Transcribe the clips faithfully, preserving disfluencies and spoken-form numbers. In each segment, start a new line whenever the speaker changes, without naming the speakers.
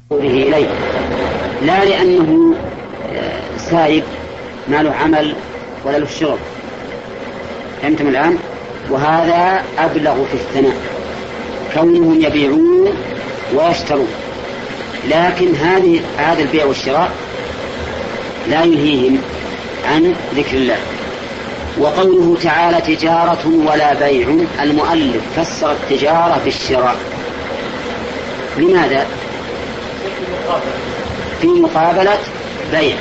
إليه، لا لأنه سايب ما له عمل ولا له شغل. فهمتم الآن؟ وهذا أبلغ في الثناء، كونهم يبيعون ويشترون، لكن هذه هذا البيع والشراء لا يلهيهم عن ذكر الله. وقوله تعالى تجارة ولا بيع، المؤلف فسر التجارة بالشراء. لماذا؟ في مقابلة بيع،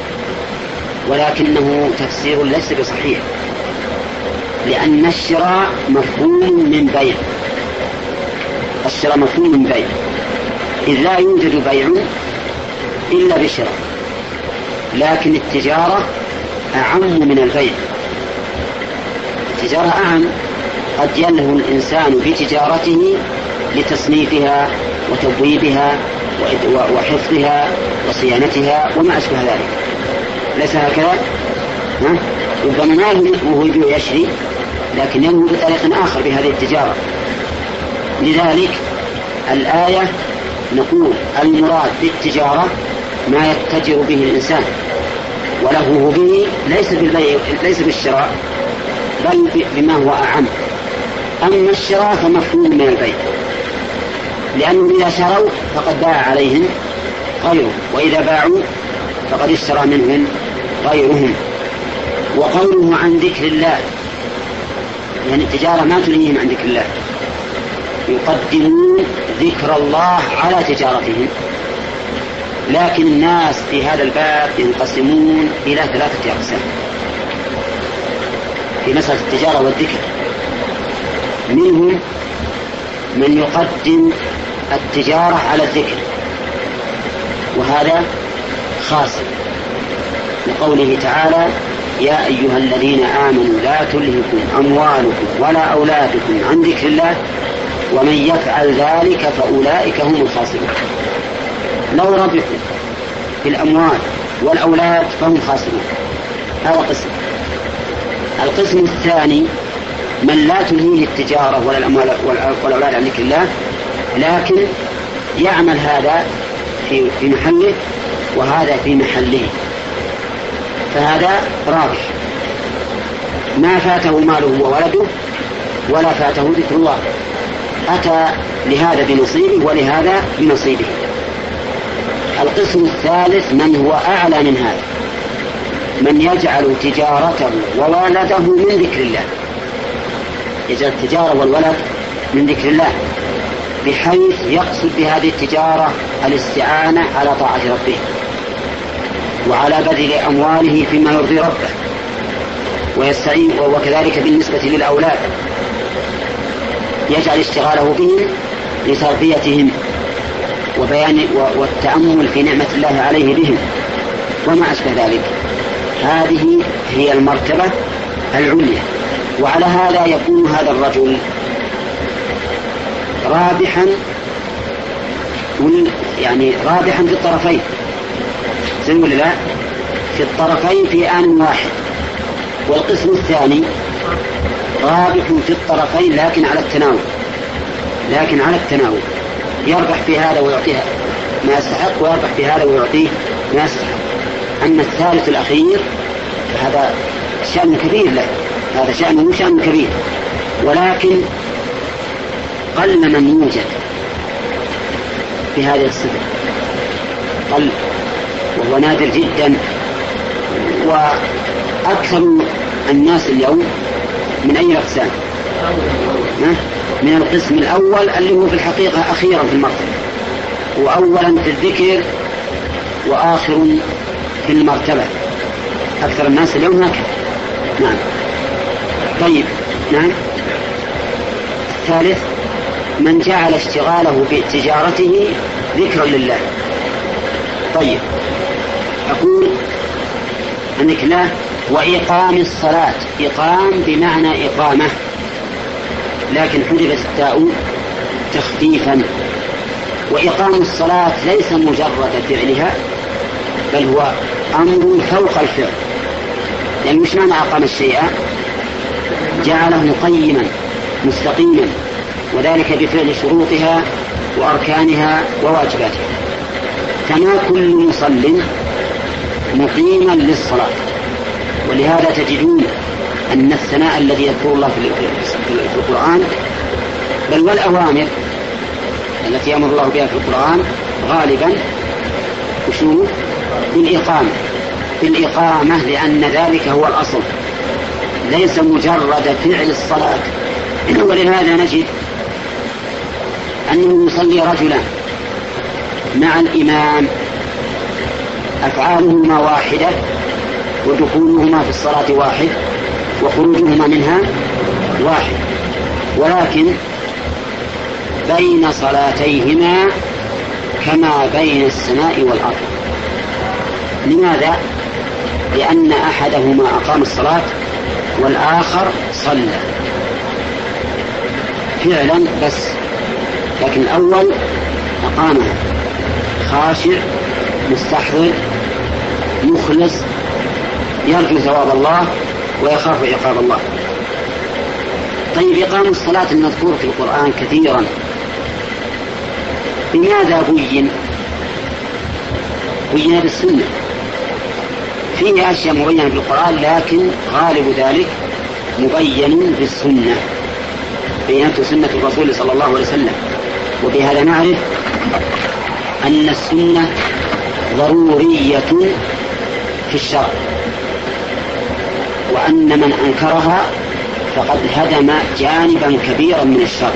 ولكنه تفسير ليس بصحيح، لأن الشراء مفهوم من بيع، الشراء مفهوم من بيع، إذ لا يوجد بيع إلا بشراء، لكن التجارة أعم من البيع. التجارة أعم، قد يلهو الإنسان بتجارته لتصنيفها وتبويبها وحفظها وصيانتها وما أشبه ذلك، ليس هكذا؟ ربما ماله وهو يبيع يشري، لكن ينهو بطريق آخر بهذه التجارة. لذلك الآية نقول المراد بالتجارة ما يتجر به الإنسان وله به، ليس بالبيع ليس بالشراء، بل بما هو أعم. أما الشراء فمفهوم من البيع، لأنهم إذا شروا فقد باع عليهم غيرهم، وإذا باعوا فقد اشترى منهم غيرهم. وقوله عن ذكر الله، يعني التجارة ما تلهيهم عن ذكر الله، يقدمون ذكر الله على تجارتهم. لكن الناس في هذا الباب ينقسمون إلى ثلاثة أقسام في مسألة التجارة والذكر. منهم من يقدم التجارة على الذكر، وهذا خاص لقوله تعالى يا أيها الذين آمنوا لا تلهكم أموالكم ولا أولادكم عن ذكر الله ومن يفعل ذلك فأولئك هم الخاسرون. لو ربحوا في الأموال والأولاد فهم خاسرون. هذا قسم. القسم الثاني من لا تلهيه التجارة ولا الأموال والأولاد عن ذكر الله، لكن يعمل هذا في محله وهذا في محله، فهذا رابح، ما فاته ماله وولده ولا فاته ذكر الله، أتى لهذا بنصيبه ولهذا بنصيبه. القسم الثالث من هو أعلى من هذا، من يجعل تجارته وولده من ذكر الله، يجعل التجارة والولد من ذكر الله، بحيث يقصد بهذه التجارة الاستعانة على طاعة ربه وعلى بذل أمواله فيما يرضي ربه، ويستعين. وكذلك بالنسبة للأولاد يجعل اشتغاله بهم لتربيتهم وبيان والتأمل في نعمة الله عليه بهم وما أشبه ذلك. هذه هي المرتبة العليا. وعلى هذا يكون هذا الرجل رابحا، يعني رابحا في الطرفين، زي ولا لا؟ في الطرفين في آن واحد. والقسم الثاني رابح في الطرفين لكن على التناول، لكن على التناول يربح في هذا ويعطيها ما يستحق، ويربح في هذا ويعطيه ما يستحق. أما الثالث الأخير هذا شأن كبير له، هذا شأنه شأن كبير، ولكن قل من يوجد في هذه الصفة، قل، وهو نادر جدا. وأكثر الناس اليوم من أي أقسام؟ من القسم الأول اللي هو في الحقيقة أخيرا في المرتبة، وأولا في الذكر وآخر في المرتبة. أكثر الناس اليوم هكذا. نعم. طيب. نعم. الثالث من جعل اشتغاله بتجارته ذكرا لله. طيب، أقول أنك لا. وإقام الصلاة، إقام بمعنى إقامة، لكن حذفت التاء تخفيفا. وإقام الصلاة ليس مجرد فعلها، بل هو أمر فوق الفعل. يعني مش معنى أقام الشيء جعله قيما مستقيما، وذلك بفعل شروطها وأركانها وواجباتها. كما كل مصل مقيما للصلاة. ولهذا تجدون أن الثناء الذي يذكر الله في القرآن بل والأوامر التي يأمر الله بها في القرآن غالبا وشو بالإقامة بالإقامة لأن ذلك هو الأصل ليس مجرد فعل الصلاة. ولهذا نجد أنه يصلي رجلا مع الإمام أفعالهما واحدة ودخولهما في الصلاة واحد وخروجهما منها واحد، ولكن بين صلاتيهما كما بين السماء والأرض. لماذا؟ لأن أحدهما أقام الصلاة والآخر صلى فعلا بس، لكن الأول أقامها خاشع مستحضر مخلص يرجو ثواب الله ويخاف عقاب الله. طيب إقام الصلاة المذكور في القرآن كثيرا بماذا بين؟ بين بالسنة. فيه أشياء مبينة بالقرآن لكن غالب ذلك مبين بالسنة بينته سنة الرسول صلى الله عليه وسلم. وبهذا نعرف أن السنة ضرورية في الشرع، وأن من أنكرها فقد هدم جانبا كبيرا من الشرع.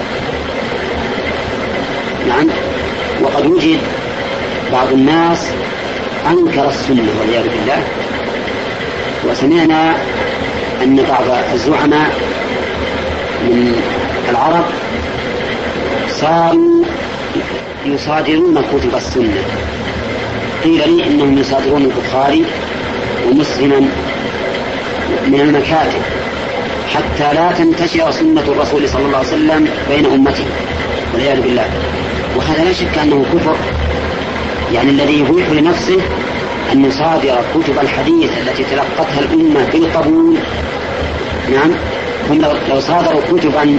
نعم. وقد وجد بعض الناس أنكر السنة والعياذ بالله، وسمعنا أن بعض الزعماء من العرب صاروا يصادرون كتب السنة. قيل لي إنهم يصادرون البخاري ومسلما من المكاتب حتى لا تنتشر سنة الرسول صلى الله عليه وسلم بين أمته والعياذ بالله. وهذا لا شك أنه كفر، يعني الذي يبيح لنفسه أن يصادر كتب الحديث التي تلقتها الأمة بالقبول. نعم. هم لو صادروا كتبا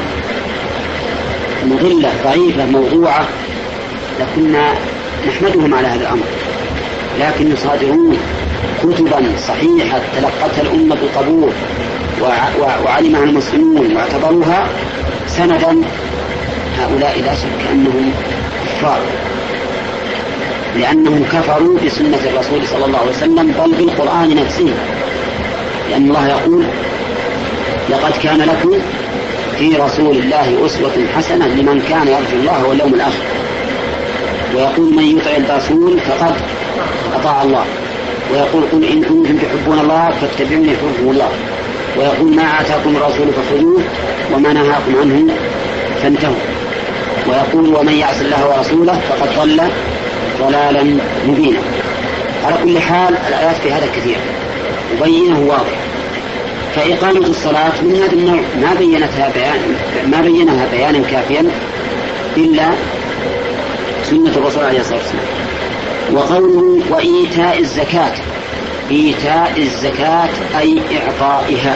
مضلة ضعيفة موضوعة لكنا نحمدهم على هذا الأمر، لكن يصادرون كتبا صحيحة تلقتها الأمة بالقبول وعلمها المسلمون واعتبروها سندا. هؤلاء لا شك أنهم كفار، لأنهم كفروا بسنة الرسول صلى الله عليه وسلم بل بالقرآن نفسه، لأن الله يقول لقد كان لكم في رسول الله أسوة حسنة لمن كان يرجو الله واليوم الآخر. ويقول من يطع الرسول فقد أطاع الله. ويقول قل إن كنتم تحبون الله فاتبعوني يحبكم الله. ويقول ما آتاكم الرسول فخذوه وما نهاكم عنه فانتهوا. ويقول ومن يعص الله ورسوله فقد ضل ضلالا مبينا. على كل حال الآيات في هذا كثير مبينه واضح. فإقامة الصلاة من هذا النوع ما بينتها بيان ما بينها بيانا كافيا إلا سنة الرسول عليه الصلاة والسلام. وقوله وإيتاء الزكاة، إيتاء الزكاة أي إعطائها.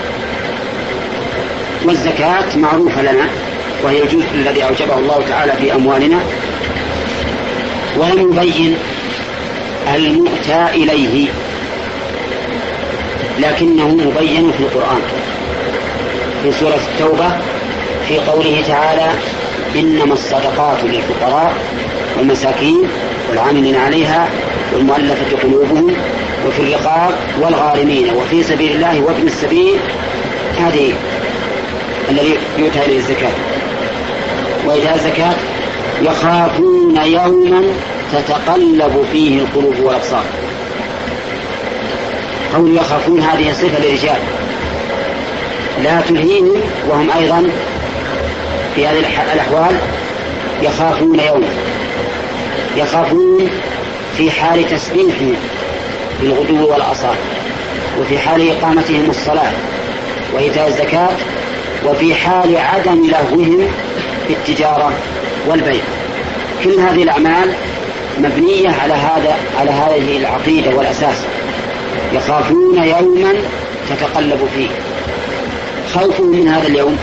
والزكاة معروفة لنا وهي الجزء الذي أوجبه الله تعالى في أموالنا، ولم يبين المؤتى إليه لكنه مبين في القرآن في سورة التوبة في قوله تعالى إنما الصدقات للفقراء والمساكين والعاملين عليها والمؤلفة قلوبهم وفي الرقاب والغارمين وفي سبيل الله وابن السبيل. هذه الذي يؤتى إليه الزكاة. وإيتاء الزكاة يخافون يوما تتقلب فيه القلوب والأبصار. قول يخافون هذه صفة للرجال لا تلهيهم، وهم أيضا في هذه الأحوال يخافون يوما، يخافون في حال تسبيحهم بالغدو والآصال، وفي حال إقامتهم الصلاة وإيتاء الزكاة، وفي حال عدم لهوهم في التجارة والبيع. كل هذه الأعمال مبنية على هذا على هذه العقيدة والأساس. يخافون يوما تتقلب فيه. خوفهم من هذا اليوم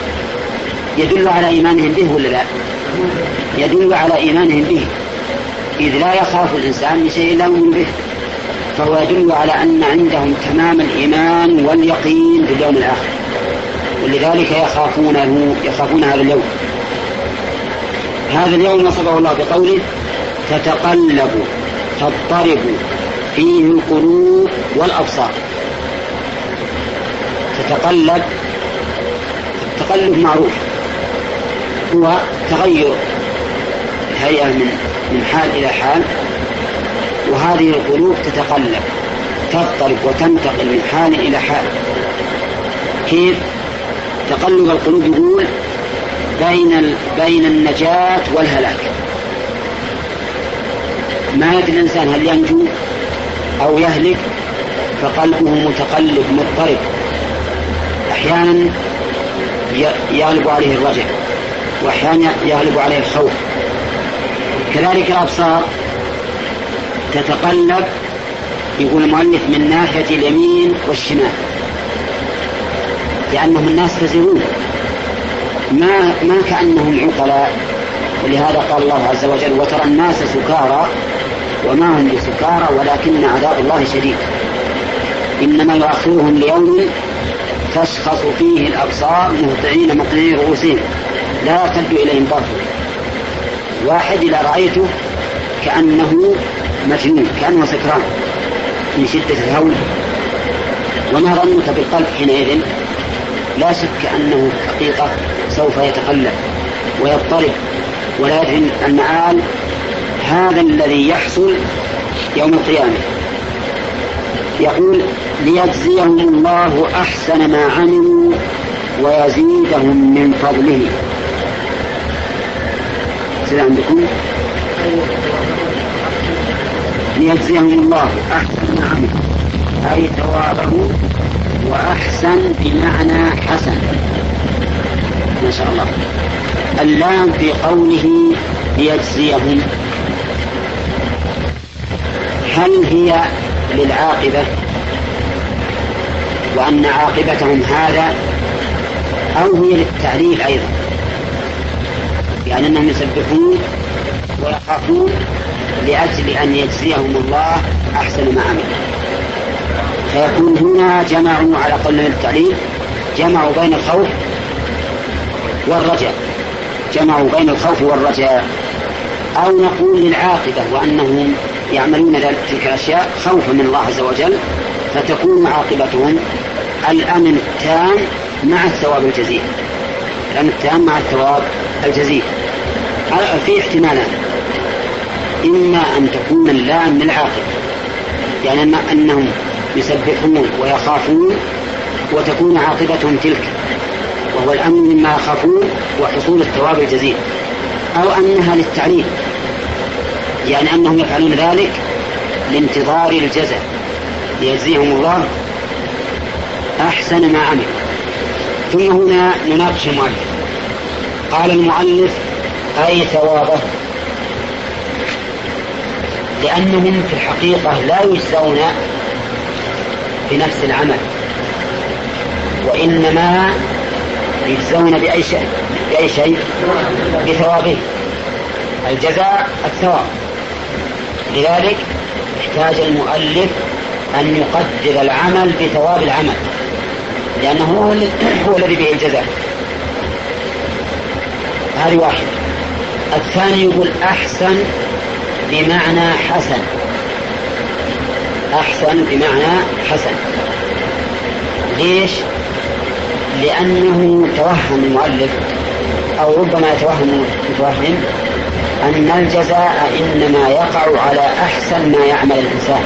يدل على إيمانهم به ولا لا؟ يدل على إيمانهم به، إذ لا يخاف الإنسان من شيء لا يؤمن به، فهو يدل على أن عندهم تمام الإيمان واليقين باليوم الآخر، ولذلك يخافونه يخافون هذا اليوم. هذا اليوم وصفه الله بقوله تتقلب تضطرب فيه القلوب والأبصار. تتقلب، التقلب معروف هو تغير الهيئة من من حال إلى حال، وهذه القلوب تتقلب تضطرب وتنتقل من حال إلى حال. كيف تقلب القلوب؟ يقول بين بين النجاة والهلاك، ما يدري الإنسان هل ينجو أو يهلك، فقلبه متقلب مضطرب، أحيانا يغلب عليه الرجع وأحيانا يغلب عليه الخوف. كذلك الأبصار تتقلب، يقول المؤلف من ناحية اليمين والشمال، لأنهم الناس تزرون ما ما كأنهم عقلاء، ولهذا قال الله عز وجل وترى الناس سكارى وما هم بسكارى ولكن عذاب الله شديد، إنما يؤخرهم ليوم تشخص فيه الأبصار مهطعين مقنعي رؤوسهم لا يرتد إليهم طرفهم. واحد إذا رأيته كأنه مجنون، كأنه سكران من شدة الهول. وما ظنك بالقلب حينئذ؟ لا شك أنه حقيقة سوف يتقلب ويضطرب ولا يدري المعال. هذا الذي يحصل يوم القيامة. يقول ليجزيهم الله أحسن ما عملوا ويزيدهم من فضله. سيد عندكم ليجزيهم الله أحسن ما عملوا، أي ثوابه، وأحسن بمعنى حسن. ما شاء الله. اللام في قوله ليجزيهم هل هي للعاقبة وأن عاقبتهم هذا، أو هي للتعليل أيضا، يعني أنهم يسبحون ويخافون لأجل أن يجزيهم الله أحسن ما عملوا؟ فيكون هنا جمعوا على قول التعليل، جمعوا بين الخوف والرجاء، جمعوا بين الخوف والرجاء. أو نقول للعاقبة وأنهم يعملون ذلك تلك الأشياء خوفا من الله عز وجل، فتكون عاقبتهم الأمن التام مع الثواب الجزيل، الأمن التام مع الثواب الجزيل. في احتمالان، إما أن تكون اللام للعاقبة، يعني أنهم يسبحون ويخافون وتكون عاقبتهم تلك، وهو الأمن مما يخافون وحصول الثواب الجزيل، أو أنها للتعليل، يعني أنهم يفعلون ذلك لانتظار الجزاء ليجزيهم الله أحسن ما عمل. ثم هنا نناقش المؤلف. قال المؤلف أي ثوابه، لأنهم في الحقيقة لا يجزون بنفس العمل، وإنما يجزون بأي شيء بأي شيء بثوابه. الجزاء الثواب. لذلك احتاج المؤلف أن يقدر العمل بثواب العمل، لأنه هو الذي به الجزاء. هذه واحد. الثاني يقول أحسن بمعنى حسن، أحسن بمعنى حسن. ليش؟ لأنه توهم المؤلف، أو ربما يتوهم متوهم، أن الجزاء إنما يقع على أحسن ما يعمل الإنسان،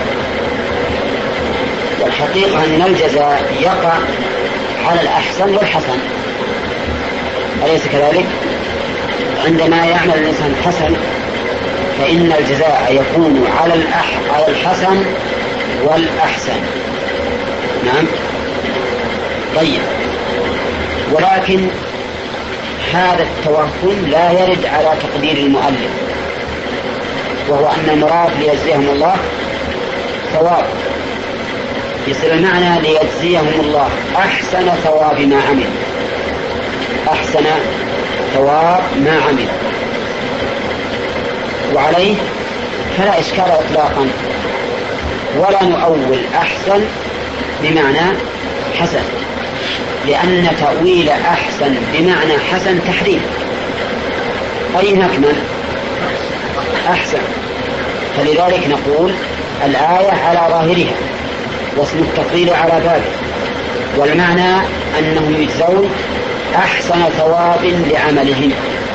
والحقيقة أن الجزاء يقع على الأحسن والحسن، أليس كذلك؟ عندما يعمل الإنسان حسن فإن الجزاء يكون على الأح... على الحسن والأحسن. نعم. طيب، ولكن هذا التوهم لا يرد على تقدير المؤلف، وهو أن المراد ليجزيهم الله ثواب، يصير المعنى ليجزيهم الله أحسن ثواب ما عمل، أحسن ثواب ما عمل. وعليه فلا إشكال إطلاقا، ولا نؤول أحسن بمعنى حسن، لأن تأويل أحسن بمعنى حسن تحريم. أي نكمل أحسن، فلذلك نقول الآية على ظاهرها واسم التفضيل على بابه، والمعنى أنهم يجزون أحسن ثواب لعملهم.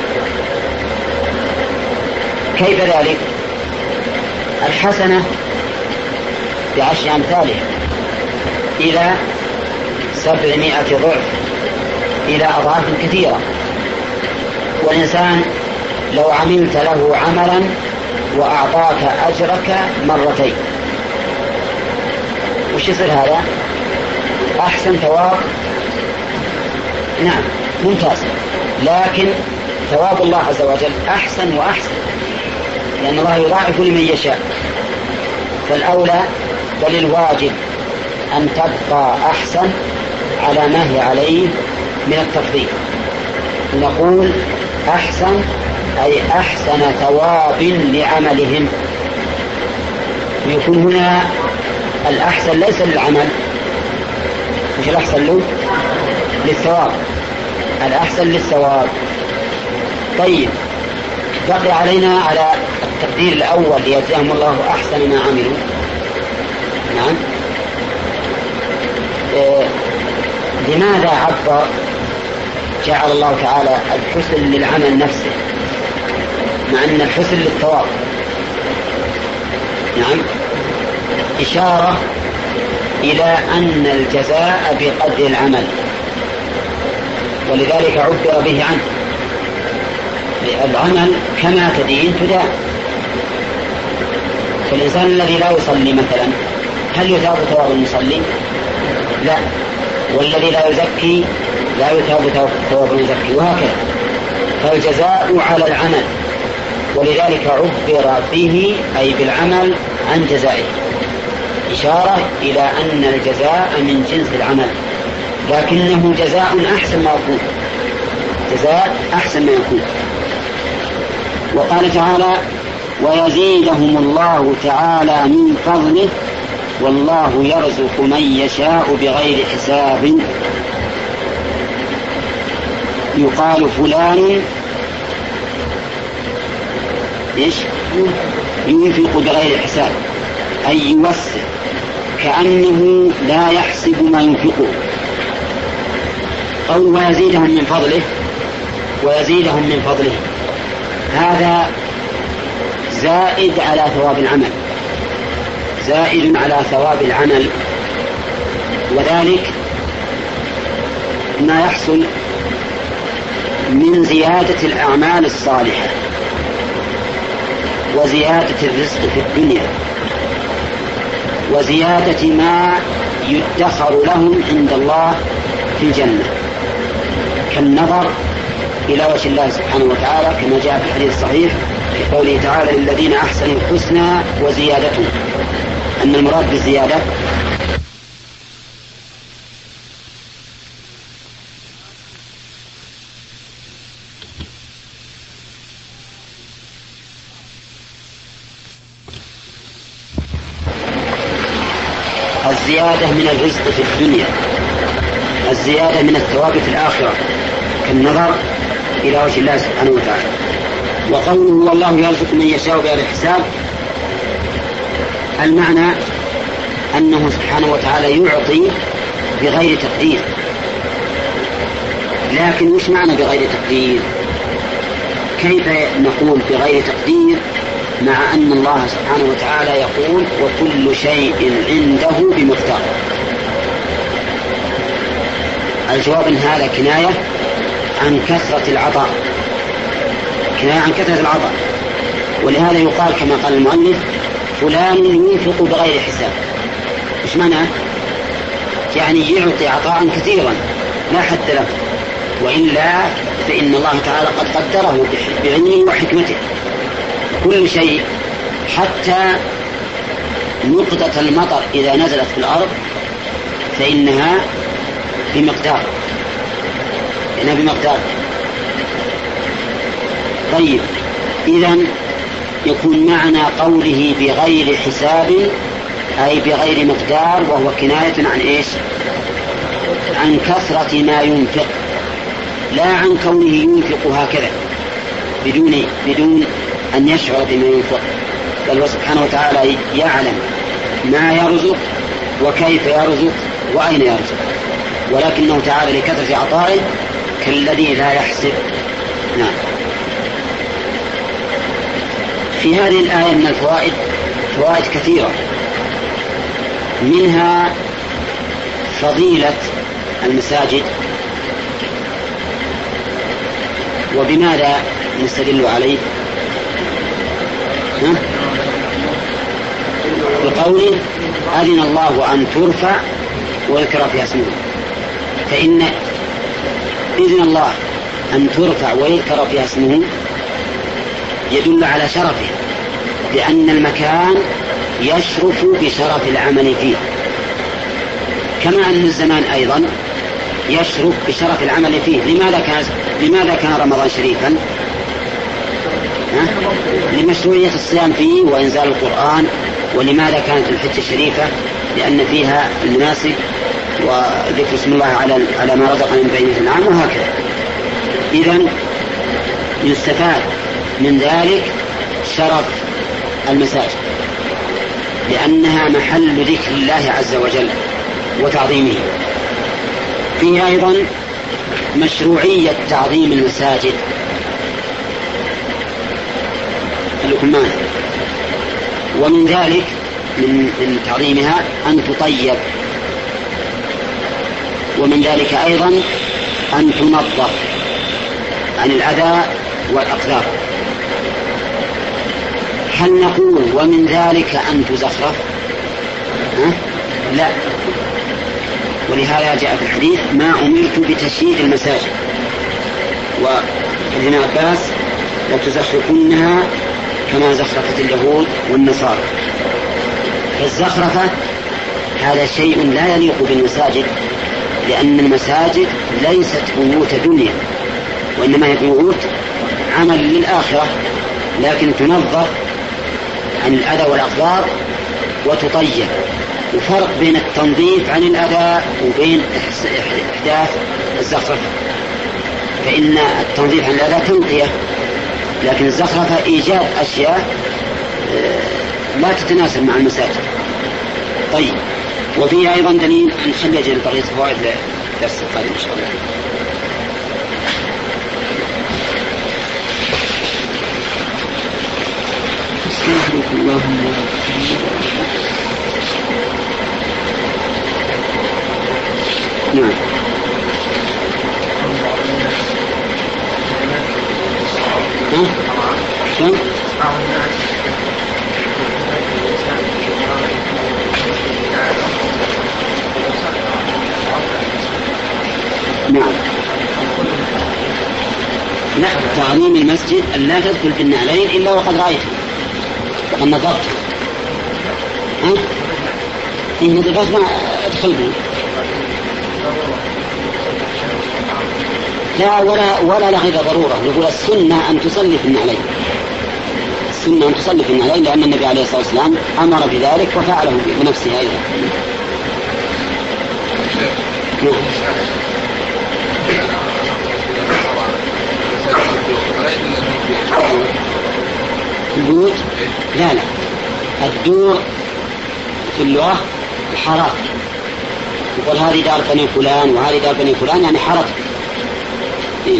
كيف ذلك؟ الحسنة بعشر أمثالها إلى سبعمائة ضعف، إلى أضعاف كثيرة. والإنسان لو عملت له عملا وأعطاك أجرك مرتين، وش يصير هذا؟ أحسن ثواب. نعم ممتاز، لكن ثواب الله عز وجل أحسن وأحسن، لأن الله يضاعف لمن يشاء. فالأولى بل الواجب أن تبقى أحسن على ما هي عليه من التفضيل. نقول أحسن أي أحسن ثواب لعملهم. يكون هنا الأحسن ليس للعمل، مش الأحسن له للثواب، الأحسن للثواب. طيب بقي علينا على التقدير الأول ليجزاهم الله أحسن ما عملوا. نعم. إيه لماذا عبر جعل الله تعالى الحسن للعمل نفسه مع أن الحسن للثواب؟ نعم، إشارة إلى أن الجزاء بقدر العمل، ولذلك عبر به عنه. العمل كما تدين تدان. فالإنسان الذي لا يصلي مثلا هل يثاب ثواب المصلي؟ لا. والذي لا يزكي لا يثاب ثواب المزكي، وهكذا. فالجزاء على العمل، ولذلك عبر به أي بالعمل عن جزائه، إشارة إلى أن الجزاء من جنس العمل، لكنه جزاء أحسن ما يكون، جزاء أحسن ما يكون. وقال تعالى ويزيدهم الله تعالى من فضله والله يرزق من يشاء بغير حساب. يقال فلان إيش؟ ينفق بغير حساب، أي يوسع كأنه لا يحسب ما ينفقه. قول ويزيدهم من فضله، ويزيدهم من فضله هذا زائد على ثواب العمل، زائد على ثواب العمل. وذلك ما يحصل من زيادة الأعمال الصالحة وزيادة الرزق في الدنيا وزيادة ما يدخر لهم عند الله في الجنة، كالنظر إلى وجه الله سبحانه وتعالى كما جاء في الحديث الصحيح في قوله تعالى للذين أحسنوا الحسنى وزيادة، أن المراد بالزيادة الزيادة من الرزق في الدنيا، الزيادة من الثواب في الآخرة، كالنظر إلى وجه الله سبحانه وتعالى. وقوله والله يرزق من يشاء بغير حساب، المعنى أنه سبحانه وتعالى يعطي بغير تقدير. لكن وش معنى بغير تقدير؟ كيف نقول بغير تقدير مع أن الله سبحانه وتعالى يقول وكل شيء عنده بمقدار؟ الجواب أن هذا كناية عن كثرة العطاء، كناية عن كثرة العطاء. ولهذا يقال كما قال المؤلف فلان ينفق بغير حساب. إيش معناه؟ يعني يعطي عطاء كثيرا لا حد له، وإلا فإن الله تعالى قد قدره بعلمه وحكمته كل شيء، حتى نقطة المطر إذا نزلت في الأرض فإنها بمقدار، إنها بمقدار. طيب إذن يكون معنى قوله بغير حساب أي بغير مقدار، وهو كناية عن إيش؟ عن كثرة ما ينفق، لا عن كونه ينفق هكذا بدون بدون أن يشعر بما ينفق، بل هو سبحانه وتعالى يعلم ما يرزق وكيف يرزق وأين يرزق، ولكنه تعالى لكثرة عطائه كالذي لا يحسب. نعم. في هذه الآية من الفوائد فوائد كثيرة، منها فضيلة المساجد. وبماذا نستدل عليه؟ ها؟ بقوله أذن الله أن ترفع ويذكر فيها اسمه، فإن إذن الله أن ترفع ويذكر فيها اسمه يدل على شرفه، لأن المكان يشرف بشرف العمل فيه، كما أن الزمان أيضا يشرف بشرف العمل فيه. لماذا كان لماذا كان رمضان شريفا؟ لمشروعية الصيام فيه وإنزال القرآن. ولماذا كانت الحجة الشريفة؟ لأن فيها المناسك وذكر اسم الله على على ما رزق من بين العام، وهكذا. إذن يستفاد من ذلك شرف المساجد، لأنها محل ذكر الله عز وجل وتعظيمه. فيه أيضا مشروعية تعظيم المساجد. خليكم معنا. ومن ذلك من, من تعظيمها أن تطيب، ومن ذلك أيضا أن تنظف عن الأذى والأقذار. هل نقول ومن ذلك أن تزخرف؟ أه؟ لا. ولهذا جاء في الحديث ما أمرت بتشييد المساجد، وابن عباس لتزخرفنها كما زخرفت اليهود والنصارى. فالزخرفة هذا شيء لا يليق بالمساجد، لأن المساجد ليست بيوت دنيا، وإنما هي بيوت عمل للآخرة، لكن تنظف عن الأذى والأقذار وتطيب. وفرق بين التنظيف عن الأذى وبين إحداث الزخرفة، فإن التنظيف عن الأذى تنقية، لكن الزخرفة إيجاد أشياء لا تتناسب مع المساجد. طيب. وفيه أيضا دليل أن خلي أجل بقية فوائد لدرس القادم إن شاء الله. استغفرك اللهم. نعم. ها؟ شو؟ نعم. لا، تعظيم المسجد أن لا تدخل في النعلين إلا وقد رأيته وقد نظرت. ها؟ إن نظرت ما أدخل به. لا ولا ولا لغير ضرورة. يقول السنة أن تصلي في النعلين، السنة أن تصلي في النعلين، لأن النبي عليه الصلاة والسلام أمر بذلك وفعله بنفسه أيضا. نعم. البيوت لا لا الدور في اللغة الحارات. يقول هذه دار بني فلان وهذه دار بني فلان، يعني حارات. إيه.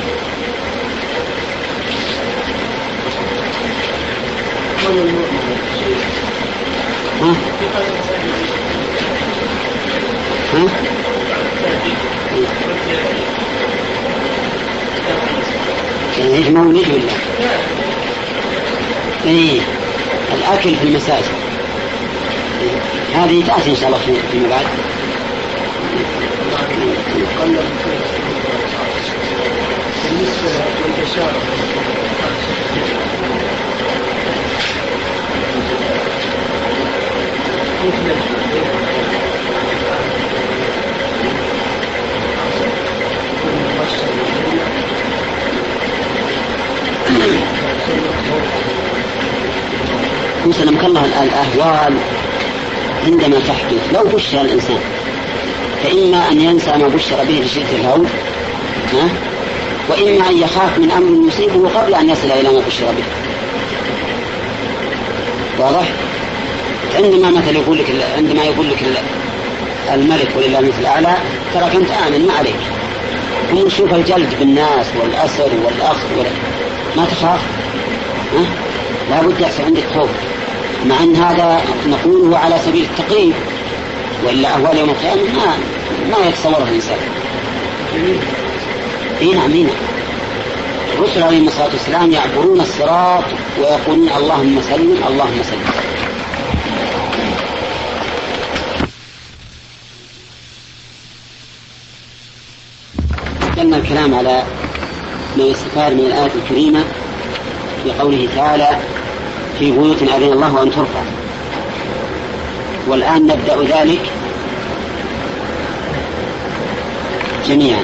ها؟ ها؟ ايش مولد ولا؟ ايه الاكل في المساجد. إيه. هذه تأتي ان شاء الله فيما بعد. وسلم كالله الأهوال عندما تحدث لو بشر الإنسان فإما أن ينسى ما بشر به لشدة الهول، وإما أن يخاف من أمر يصيبه قبل أن يصل إلى ما بشر به. واضح؟ عندما مثل يقول لك عندما يقول لك الملك ولله المثل الأعلى ترى أنت آمن ما عليك، ونشوف الجلد بالناس والأسر والأخذ ما تخاف، ها؟ لا بد يحصل عندك خوف، مع أن هذا نقوله على سبيل التقريب، وإلا أهوال يوم القيامة ما ما يتصورها الإنسان. إيه نعم إيه نعم. الرسل عليهم الصلاة والسلام يعبرون الصراط ويقولون اللهم سلم اللهم سلم. كنا الكلام على ما يستفاد من الآية الكريمة في قوله تعالى في بيوت أذن الله أن ترفع، والآن نبدأ ذلك جميعا.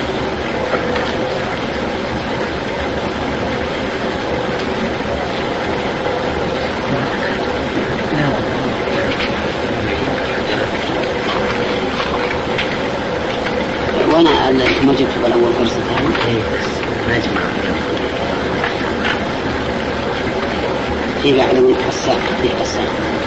وانا ما جبت بالاول فرصه ثاني ما اجمع في بعد من قصه في قصه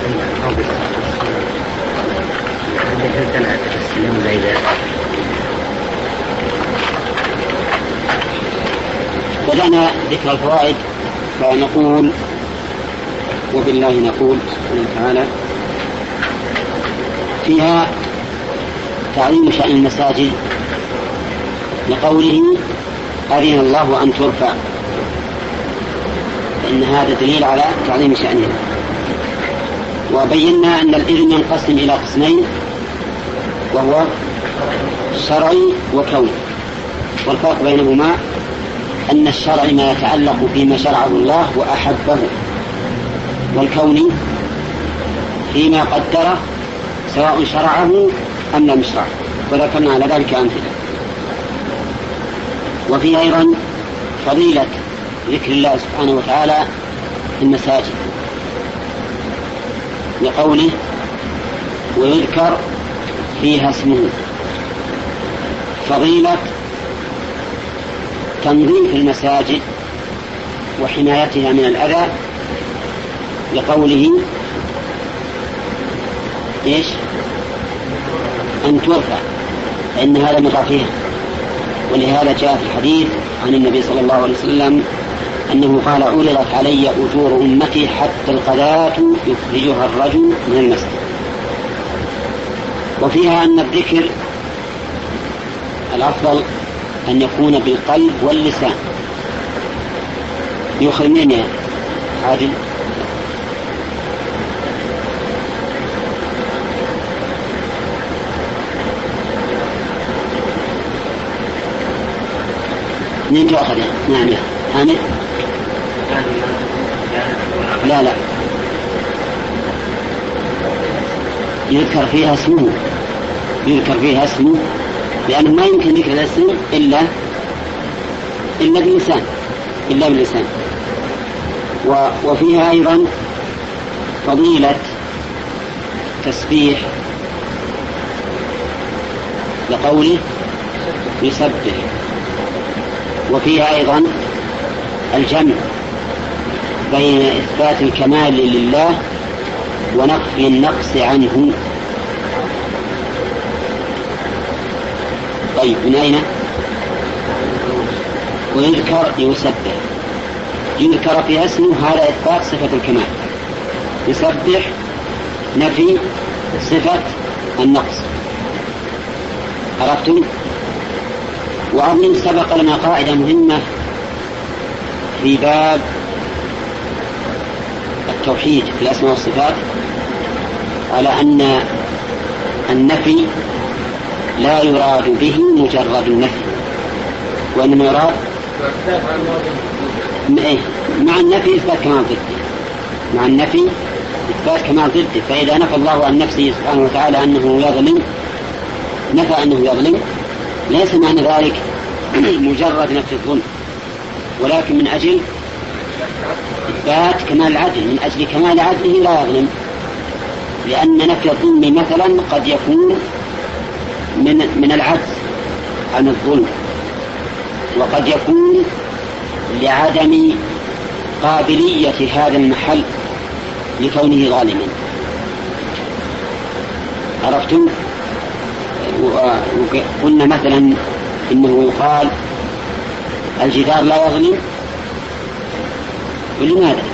بدأنا ذكر الفوائد، فنقول وبالله نقول سبحانه وتعالى فيها تعظيم شأن المساجد لقوله أذن الله أن ترفع، فإن هذا دليل على تعظيم شأنها. وبينا أن الإذن ينقسم إلى قسمين، وهو شرعي وكوني، والفرق بينهما أن الشرعي ما يتعلق بما شرعه الله وأحبه، والكوني فيما قدره سواء شرعه أم لم يشرعه، وذكرنا على ذلك أمثلة. وفي أيضا فضيلة ذكر الله سبحانه وتعالى في المساجد لقوله ويذكر فيها اسمه، فضيلة تنظيف المساجد وحمايتها من الأذى لقوله إيش أن ترفع، فإن هذا مضافها. ولهذا جاء في الحديث عن النبي صلى الله عليه وسلم أنه قال عرضت علي أجور أمتي حتى القذاة يخرجها الرجل من المسجد. وفيها أن الذكر الأفضل أن يكون بالقلب واللسان. يخرج من يا عادل؟ من تأخذ؟ نعم يا حامد. لا لا يذكر فيها اسمه، يذكر فيها اسمه، لأنه ما يمكن ذكر الاسم إلا إلا باللسان إلا باللسان. وفيها أيضا فضيلة تسبيح لقوله يسبح. وفيها أيضا الجمع بين إثبات الكمال لله ونفي النقص عنه. طيب من أين؟ ويذكر يسبح، يذكر في اسمه، هذا إثبات صفة الكمال، يسبح نفي صفة النقص. عرفتم؟ وأظن سبق لنا قاعدة مهمة في باب التوحيد في الأسماء والصفات، على أن النفي لا يراد به مجرد النفي، وإنما يراد مع النفي إثبات كمال ضده، مع النفي إثبات كمال ضده. فإذا نفى الله عن نفسه سبحانه وتعالى أنه يظلم، نفى أنه يظلم، ليس معنى ذلك مجرد نفي الظلم، ولكن من أجل إثبات كمال العدل، من أجل كمال عدله لا يظلم، لأن نفي الظلم مثلا قد يكون من من العجز عن الظلم، وقد يكون لعدم قابلية هذا المحل لكونه ظالما. عرفتم؟ وقلنا مثلا إنه يقال الجدار لا يظلم، ولماذا؟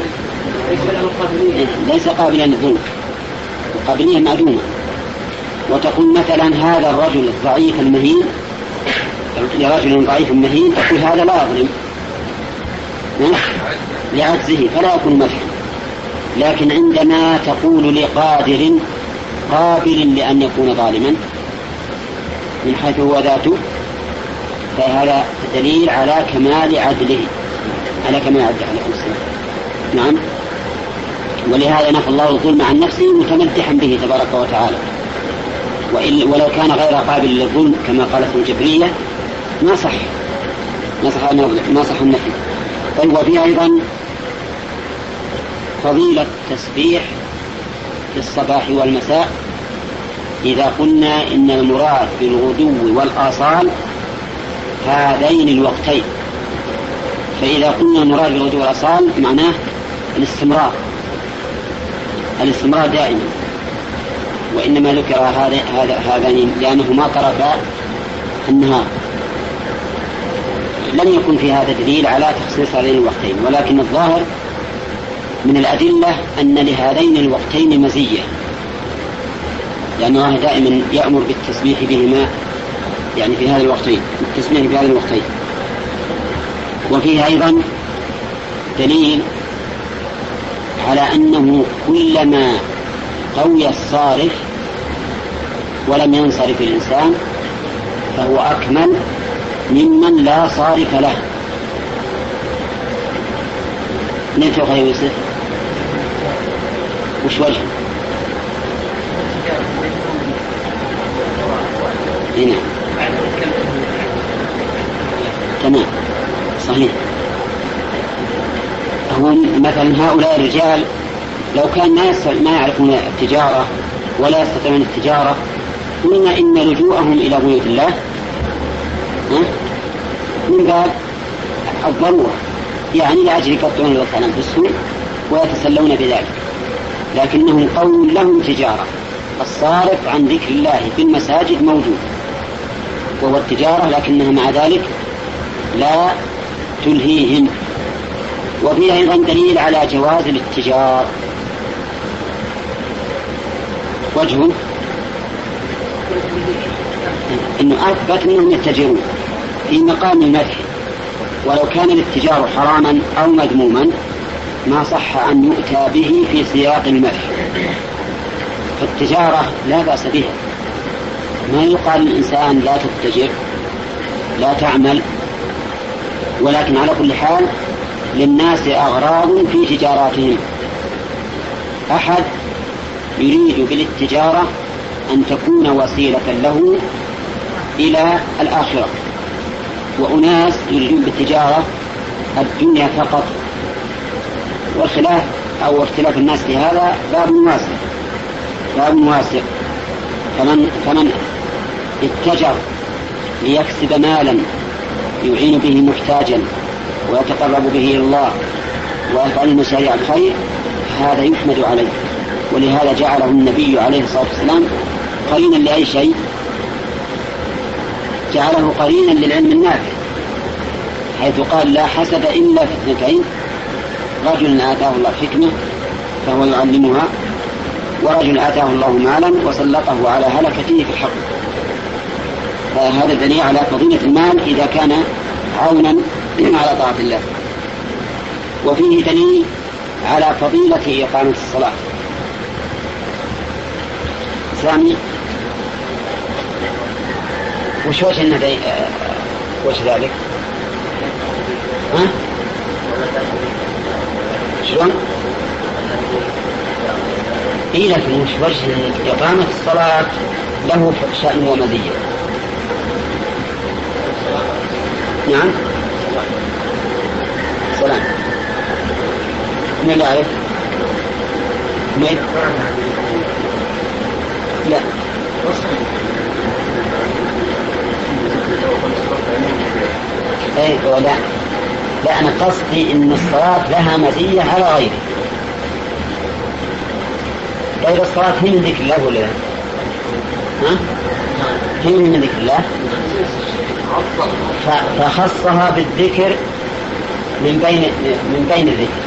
ليس قابلا للظلم، القابلية معدومة. وتقول مثلا هذا الرجل الضعيف المهين، لرجل ضعيف مهين تقول هذا لا يظلم لعجزه فلا يكون مدحا. لكن عندما تقول لقادر قابل لأن يكون ظالما من حيث هو ذاته، فهذا دليل على كمال عدله، على كمال عدله عليه السلام. نعم. ولهذا نفى الله الظلم عن نفسه متمدحا به تبارك وتعالى، ولو كان غير قابل للظلم كما قالت الجبرية ما صح ما صح ما صح النفي. طيب، وفي أيضا فضيلة التسبيح في الصباح والمساء إذا قلنا إن المراد بالغدو والآصال هذين الوقتين. فإذا قلنا المراد بالغدو والآصال معناه الاستمرار الاستمرار دائما، وإنما ذكر هذا هذا هذين لأنهما طرفا النهار. لم يكن في هذا دليل على تخصيص هذين الوقتين، ولكن الظاهر من الأدلة أن لهذين الوقتين مزية، لأن الله دائما يأمر بالتسبيح بهما، يعني في هذا الوقتين، التسبيح في هذا الوقتين. وفيه أيضا دليل على أنه كلما قوي الصارف ولم ينصرف الإنسان فهو أكمل ممن لا صارف له. من تقول يوسف؟ وش وجه؟ هنا تمام صحيح. هو مثلا هؤلاء الرجال لو كان ما ما يعرفون التجارة ولا يستطيعون التجارة، قلنا إن لجوءهم إلى بيوت الله من باب الضرورة، يعني لأجل يقطعون الوطن في السوق ويتسلون بذلك. لكنهم قوم لهم تجارة، الصارف عن ذكر الله في المساجد موجود وهو التجارة، لكنها مع ذلك لا تلهيهم. وفيه أيضا دليل على جواز الاتجار. وجه إنه أثبت أنهم يتجرون في مقام المدح، ولو كان الاتجار حراما أو مذموما ما صح أن يؤتى به في سياق المدح. فالتجارة لا بأس بها، ما يقال للإنسان لا تتجر لا تعمل، ولكن على كل حال للناس أغراض في تجاراتهم. أحد يريد بالتجارة أن تكون وسيلة له إلى الآخرة، وأناس يريدون بالتجارة الدنيا فقط. والخلاف أو اختلاف الناس في هذا باب واسع باب واسع فمن, فمن اتجر ليكسب مالا يعين به محتاجا ويتقرب به إلى الله ويفعل مشاريع الخير هذا يحمد عليه. ولهذا جعله النبي عليه الصلاة والسلام قرينا لأي شيء، جعله قرينا للعلم النافع، حيث قال لا حسد إلا في اثنتين: رجل آتاه الله حكمة فهو يعلمها، ورجل آتاه الله مالا وسلطه على هلكته في الحق. فهذا دليل على فضيلة المال إذا كان عونا على طاعة الله. وفيه دليل على فضيلة إقامة الصلاة. سامي وش وجه النبي وش ذلك؟ ها؟ شلون؟ إيه لكن وش وجه إقامة الصلاة له شأن ومزية؟ نعم. سلام. من يعرف؟ من؟ لا اي لا لا انا قصدي ان الصلاة لها مزية على غيره. غير الصلاة هي من ذكر الله ولا لا؟ ها؟ هي من ذكر الله فخصها بالذكر من بين من بين الذكر.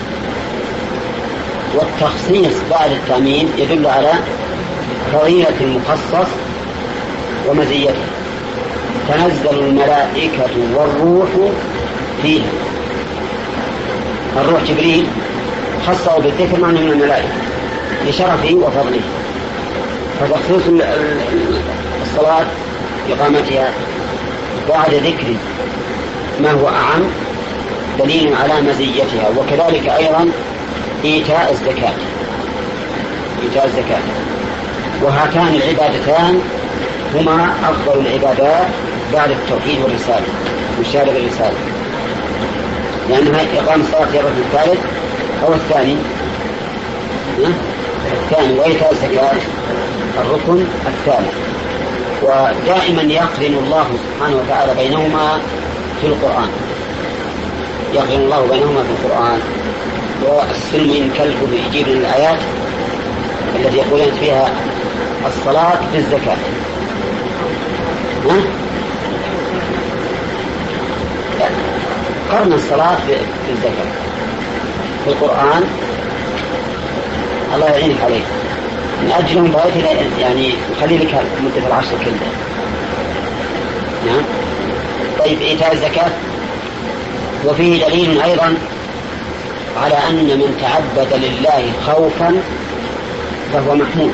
والتخصيص بعد التأمين يدل على فضيلة المخصص ومزيته. تنزل الملائكة والروح فيها. الروح جبريل خصه بالذكر معنى من الملائكة لشرفه وفضله. فتخصيص الصلاة إقامتها بعد ذكر ما هو أعم دليل على مزيتها. وكذلك أيضا إيتاء الزكاة إيتاء الزكاة وهاتان العبادتان هما أفضل العبادات بعد التوحيد والرسالة والشهادة بالرسالة، لأنها إقام الصلاة في الركن الثالث أو الثاني الثاني وإيتاء الزكاة الركن الثالث. ودائما يقرن الله سبحانه وتعالى بينهما في القرآن يقرن الله بينهما في القرآن. والسلم إن كلب يجيب من الآيات التي يقولون فيها الصلاة بالزكاة. ها؟ قرن الصلاة بالزكاة في القرآن الله يعينك عليه من أجل مبارك يعني يخلي لك مدة العشر كلها. نعم. طيب إيتاء الزكاة وفيه دليل أيضا على أن من تعبد لله خوفا فهو محمود.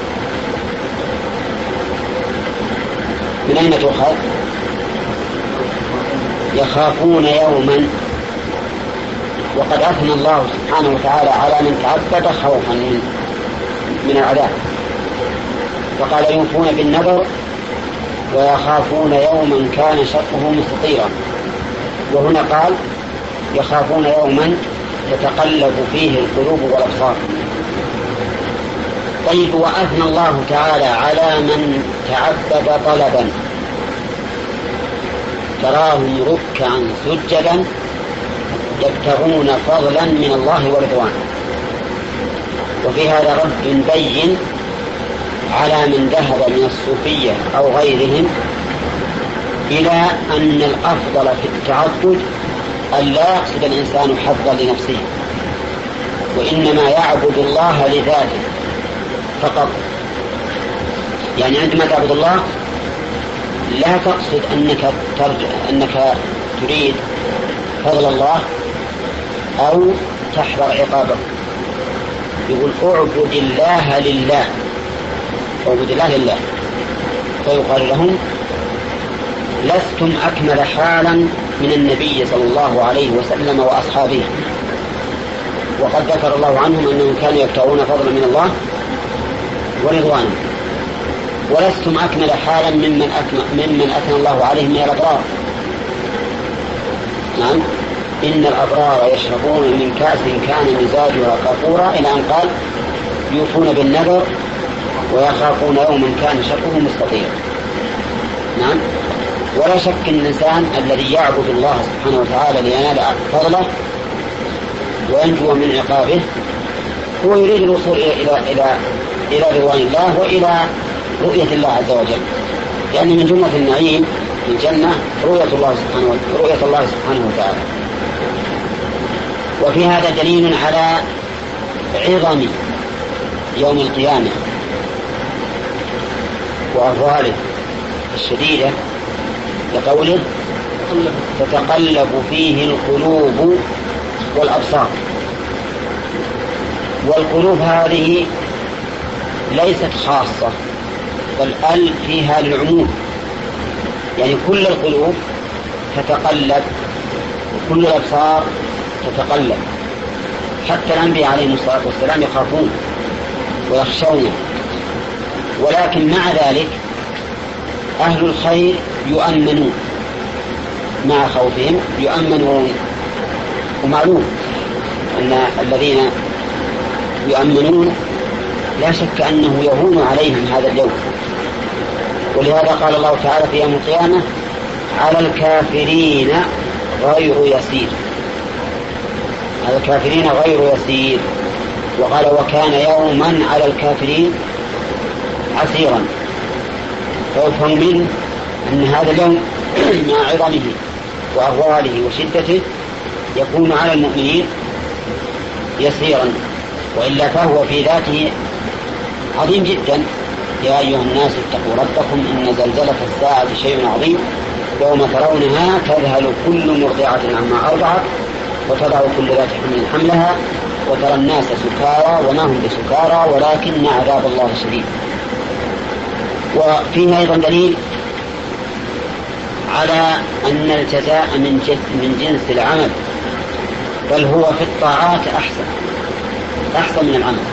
من أين تؤخذ؟ يخافون يوما. وقد أثنى الله سبحانه وتعالى على من تعبد خوفا من, من العذاب فقال يوفون بالنذر ويخافون يوما كان شره مستطيرا. وهنا قال يخافون يوما تتقلب فيه القلوب والأبصار. طيب وأثنى الله تعالى على من تعبد طلبا تراهم ركعا سجدا يبتغون فضلا من الله ورضوانه. وفي هذا رد بين على من ذهب من الصوفية أو غيرهم إلى أن الأفضل في التعبد أن لا يقصد الإنسان حظا لنفسه وإنما يعبد الله لذاته فقط. يعني عندما تعبد الله لا تقصد أنك, ترجع أنك تريد فضل الله أو تحذر عقابه. يقول اعبد الله لله اعبد الله لله. فيقال لهم لستم أكمل حالا من النبي صلى الله عليه وسلم وأصحابه. وقد ذكر الله عنهم أنهم كانوا يبتغون فضلا من الله ورضوانه. ولستم أكمل حالا ممن أكمل ممن أثنى الله عليهم من الأبرار. نعم. إن الأبرار يشربون من كأس كان مزاجها كافورا إلى أن قال يوفون بالنذر ويخافون يوما كان شره مستطيرا. نعم. ولا شك أن الإنسان الذي يعبد الله سبحانه وتعالى لينال فضله وينجو من عقابه هو يريد الوصول إلى إلى إلى رضوان الله وإلى رؤية الله عز وجل. لأن من جملة النعيم في الجنة رؤية الله سبحانه رؤية الله سبحانه وتعالى. وفي هذا دليل على عظم يوم القيامة وأفضاله الشديدة لقوله تتقلب فيه القلوب والأبصار. والقلوب هذه ليست خاصة بل ال فيها للعموم. يعني كل القلوب تتقلب وكل الأبصار تتقلب. حتى الأنبياء عليهم الصلاة والسلام يخافون ويخشون. ولكن مع ذلك أهل الخير يؤمنون مع خوفهم يؤمنون. ومعلوم أن الذين يؤمنون لا شك أنه يهون عليهم هذا اليوم، ولهذا قال الله تعالى في يوم القيامة على الكافرين غير يسير، على الكافرين غير يسير. وقال وكان يوما على الكافرين عسيرا، فيفهم منه أن هذا اليوم مع عظمه وأهواله وشدته يكون على المؤمنين يسيرا، وإلا فهو في ذاته عظيم جدا. يا أيها الناس اتقوا ربكم إن زلزلة الساعة شيء عظيم يوم ترونها تذهل كل مرضعة عما أرضعت وتضع كل ذات حمل حملها وترى الناس سكارى وما هم بسكارى ولكن عذاب الله شديد. وفيه أيضا دليل على أن الجزاء من من جنس العمل، بل هو في الطاعات أحسن أحسن من العمل.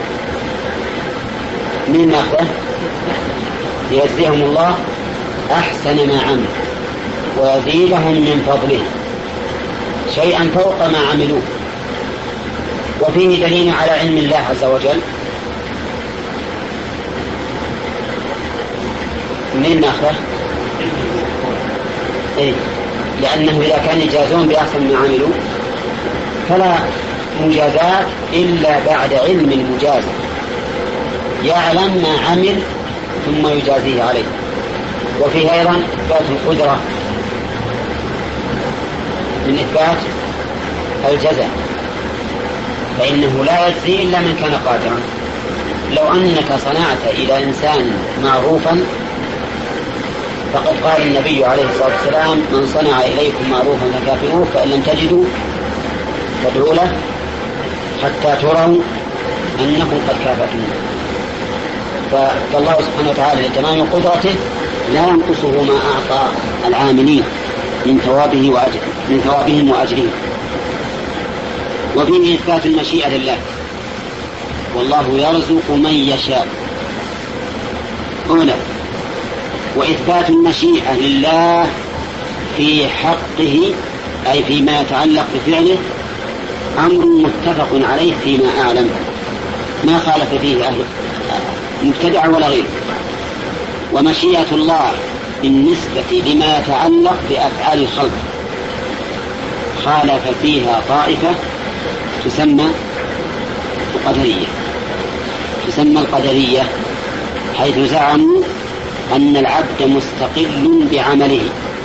من ناخذه ليجزيهم الله أحسن ما عمل ويزيدهم من فضله شيئا فوق ما عملوه. وفيه دليل على علم الله عز وجل. من ناخذه إيه؟ لأنه إذا كان يجازون بأحسن ما عملوا فلا مجازات إلا بعد علم المجازي، يعلم ما عمل ثم يجازيه عليه. وفيه أيضا إثبات القدرة من إثبات الجزاء، فإنه لا يجزي إلا من كان قادرا. لو أنك صنعت إلى إنسان معروفا فقد قال النبي عليه الصلاة والسلام من صنع إليكم معروفا فكافئوه فإن لم تجدوا فادعوا له حتى تروا أنكم قد كافأتموه. فالله سبحانه وتعالى لتمام قدرته لا ينقصه ما أعطى العاملين من ثوابه وأجر من ثوابهم وأجرهم. وفيه إثبات المشيئة لله، والله يرزق من يشاء أولا. وإثبات المشيئة لله في حقه أي فيما يتعلق بفعله أمر متفق عليه فيما أعلم، ما خالف فيه أهل مبتدع ولا غيره. ومشيئة الله بالنسبة لما يتعلق بأفعال الخلق خالف فيها طائفة تسمى القدرية تسمى القدرية حيث زعموا أن العبد مستقل بعمله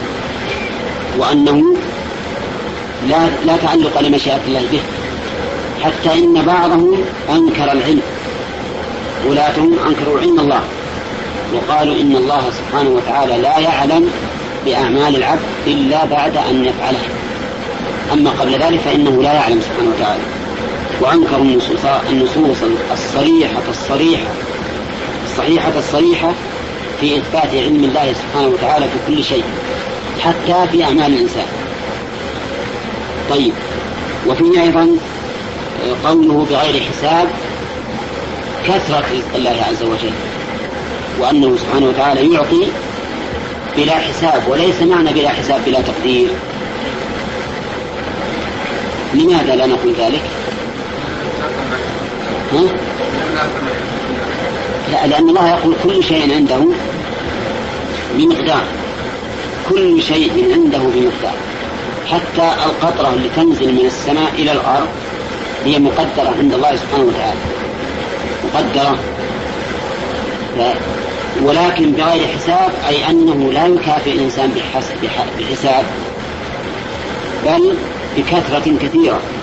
وأنه لا, لا تعلق لمشيئة الله به، حتى إن بعضهم أنكر العلم، ولاتهم أنكروا علم الله وقالوا إن الله سبحانه وتعالى لا يعلم بأعمال العبد إلا بعد أن يفعله، أما قبل ذلك فإنه لا يعلم سبحانه وتعالى. وأنكروا النصوص الصريحة الصريحة الصحيحة الصريحة في إثبات علم الله سبحانه وتعالى في كل شيء حتى في أعمال الإنسان. طيب، وفيه أيضا قوله بغير حساب كثرة رزق الله عز وجل، وأنه سبحانه وتعالى يعطي بلا حساب، وليس معنى بلا حساب بلا تقدير. لماذا لا نقول ذلك؟ ها؟ لا، لأن الله يقول كل شيء عنده بمقدار، كل شيء عنده بمقدار، حتى القطرة اللي تنزل من السماء إلى الأرض هي مقدرة عند الله سبحانه وتعالى، مقدرة. ولكن بغير حساب أي أنه لا يكافئ الإنسان بحساب بحساب بل بكثرة كثيرة.